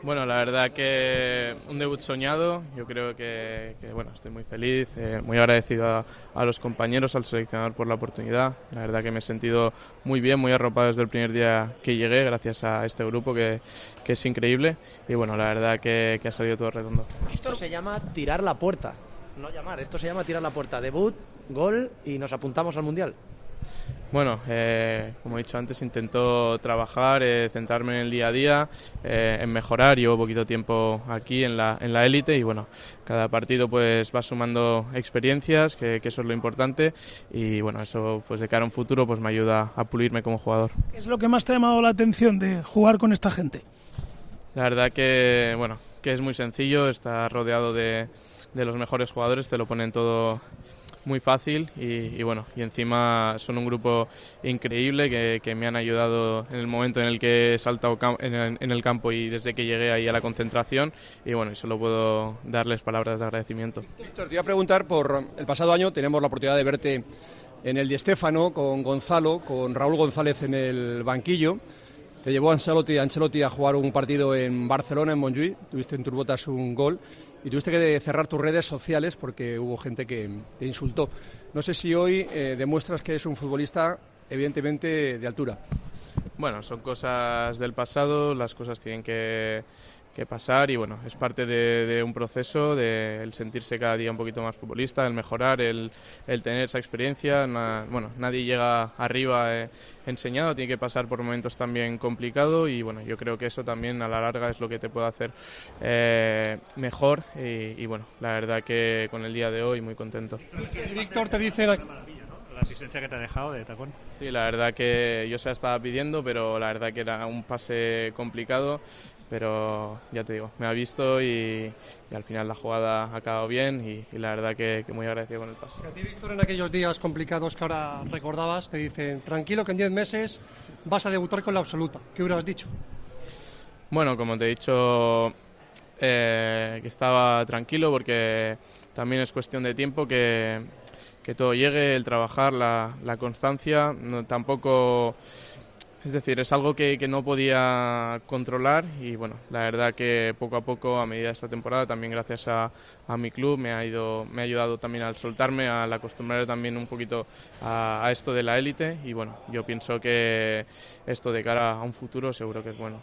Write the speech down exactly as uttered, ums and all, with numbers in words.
Bueno, la verdad que un debut soñado, yo creo que, que, bueno, estoy muy feliz, eh, muy agradecido a, a los compañeros, al seleccionador por la oportunidad. La verdad que me he sentido muy bien, muy arropado desde el primer día que llegué, gracias a este grupo que, que es increíble, y bueno, la verdad que, que ha salido todo redondo. Esto se llama tirar la puerta, no llamar, esto se llama tirar la puerta. Debut, gol y nos apuntamos al Mundial. Bueno, eh, como he dicho antes, intento trabajar, eh, centrarme en el día a día, eh, en mejorar. Llevo poquito tiempo aquí en la en la élite y bueno, cada partido pues va sumando experiencias, que, que eso es lo importante, y bueno, eso pues de cara a un futuro pues me ayuda a pulirme como jugador. ¿Qué es lo que más te ha llamado la atención de jugar con esta gente? La verdad que bueno, que es muy sencillo, estar rodeado de, de los mejores jugadores, te lo ponen todo muy fácil y, y bueno, y encima son un grupo increíble que, que me han ayudado en el momento en el que he saltado en el, en el campo y desde que llegué ahí a la concentración, y bueno, y solo puedo darles palabras de agradecimiento. Víctor, te iba a preguntar por el pasado año, tenemos la oportunidad de verte en el Di Stéfano con Gonzalo, con Raúl González en el banquillo. Te llevó Ancelotti, Ancelotti a jugar un partido en Barcelona, en Montjuïc, tuviste en tus botas un gol y tuviste que cerrar tus redes sociales porque hubo gente que te insultó. No sé si hoy eh, demuestras que eres un futbolista evidentemente de altura. Bueno, son cosas del pasado, las cosas tienen que, que pasar y bueno, es parte de, de un proceso, de el sentirse cada día un poquito más futbolista, el mejorar, el, el tener esa experiencia. Na, bueno, nadie llega arriba eh, enseñado, tiene que pasar por momentos también complicados y bueno, yo creo que eso también a la larga es lo que te puede hacer eh, mejor y, y bueno, la verdad que con el día de hoy muy contento. Y Víctor te dice la... la asistencia que te ha dejado de tacón. Sí, la verdad que yo se la estaba pidiendo, pero la verdad que era un pase complicado, pero ya te digo, me ha visto y, y al final la jugada ha acabado bien y, y la verdad que, que muy agradecido con el pase. A ti, Víctor, en aquellos días complicados que ahora recordabas, te dicen, tranquilo que en diez meses vas a debutar con la absoluta. ¿Qué hubieras dicho? Bueno, como te he dicho, eh, que estaba tranquilo porque también es cuestión de tiempo que, que todo llegue, el trabajar, la, la constancia, no, tampoco... Es decir, es algo que, que no podía controlar y bueno, la verdad que poco a poco, a medida de esta temporada, también gracias a, a mi club, me ha ido, me ha ayudado también al soltarme, al acostumbrarme también un poquito a, a esto de la élite y bueno, yo pienso que esto de cara a un futuro seguro que es bueno.